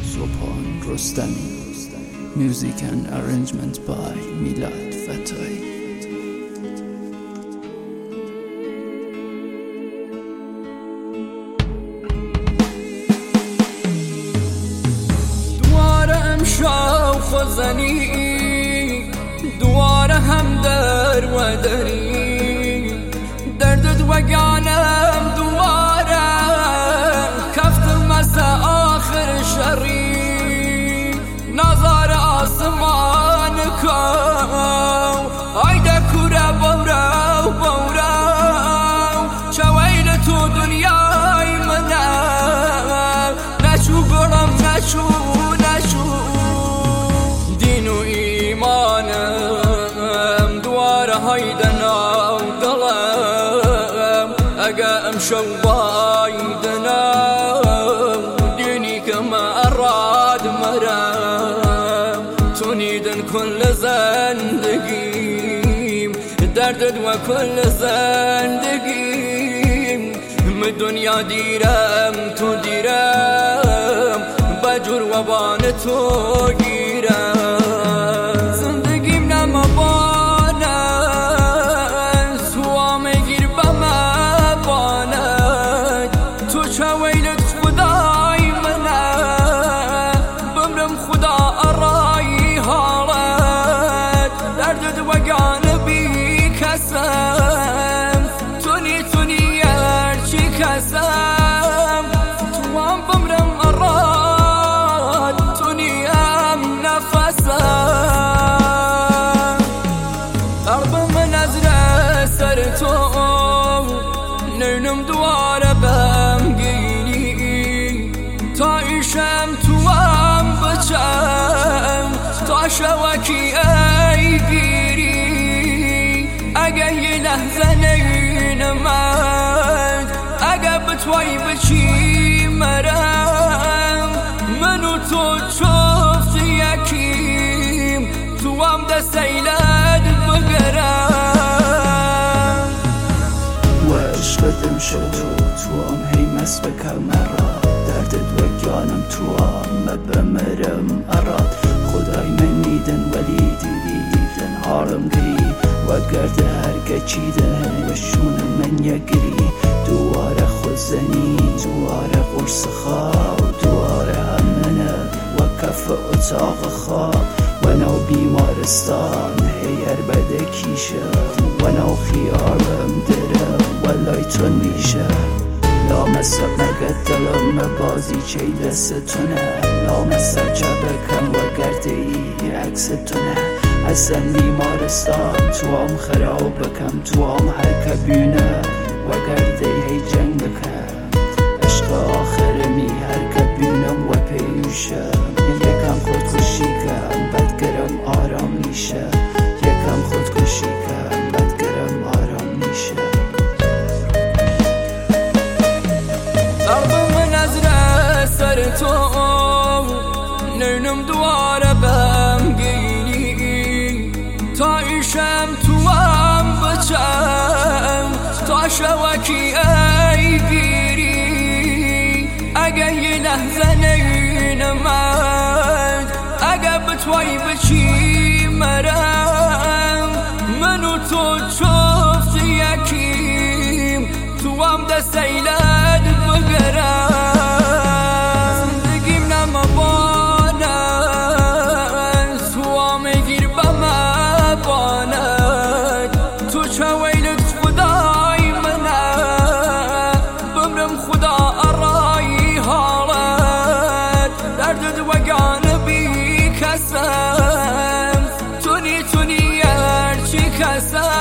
Subhan Rostami. Music and arrangement by Milad Fatai. خزنی دوار هم در و دری دردت وگانم دواره کفتم از آخر شری نظر آسمان کو آیده کوره بورو بورو چویل تو دنیای منم نشو برم نشو هيدنا وقلم أقام شوبايدنا ديني كما أراد مرام تنيدن كل زندقيم دردد وكل زندقيم من دنيا ديرم تو ديرم بجر وبان تو گیرم زندگیم نمبان تونی هرچی کسم توام بمرم اراد تونی هم نفسم قلب من از سر تو نرنم دواره بمگینی تا ایشم توام بچم تا شوکی ای گیری اگه یه لحظه نینمد اگه بتوی بچی مرم منو تو چفت یکیم تو هم دست ایلد بگرم و عشقت امشب تو هم هی مست بکر مرا دردت وگانم تو هم بمرم اراد خدای من نیدن ولی دیدن حالم گری وگرد هرگه چیدن وشون من یگری دواره خزنی دواره قرص خواب دواره همنه و کف اتاق خواب و نو بیمارستان هیر بده کیشه و نو خیارم درم ولای تو میشه لامسه مگه دلم بازی چه دستونه لامسه جبکم و گرده ای عکستونه حسن بیمارستان تو هم خراب بکم تو هم هر کبینه و گرده هی جنگ بکم عشق آخرمی هر کبینم و پیوشم یکم خودکشی کم بدگرم آرام میشه یکم خودکشی کم بدگرم آرام میشه قلب من از سر تو نرنم دواره بمگینی تا ایشم تو هم بچم تا شوکی ای گیری اگه یه لحظه نینمد اگه بتوی بچی مرم منو تو چفت یکیم تو هم دست ایلد بگرم زندگیم نمبانه تو هم گیر بمباند تو چویلت خدای منه بمرم خدا ارایی حالت دردد وگانه بی کسم تونی هرچی کسم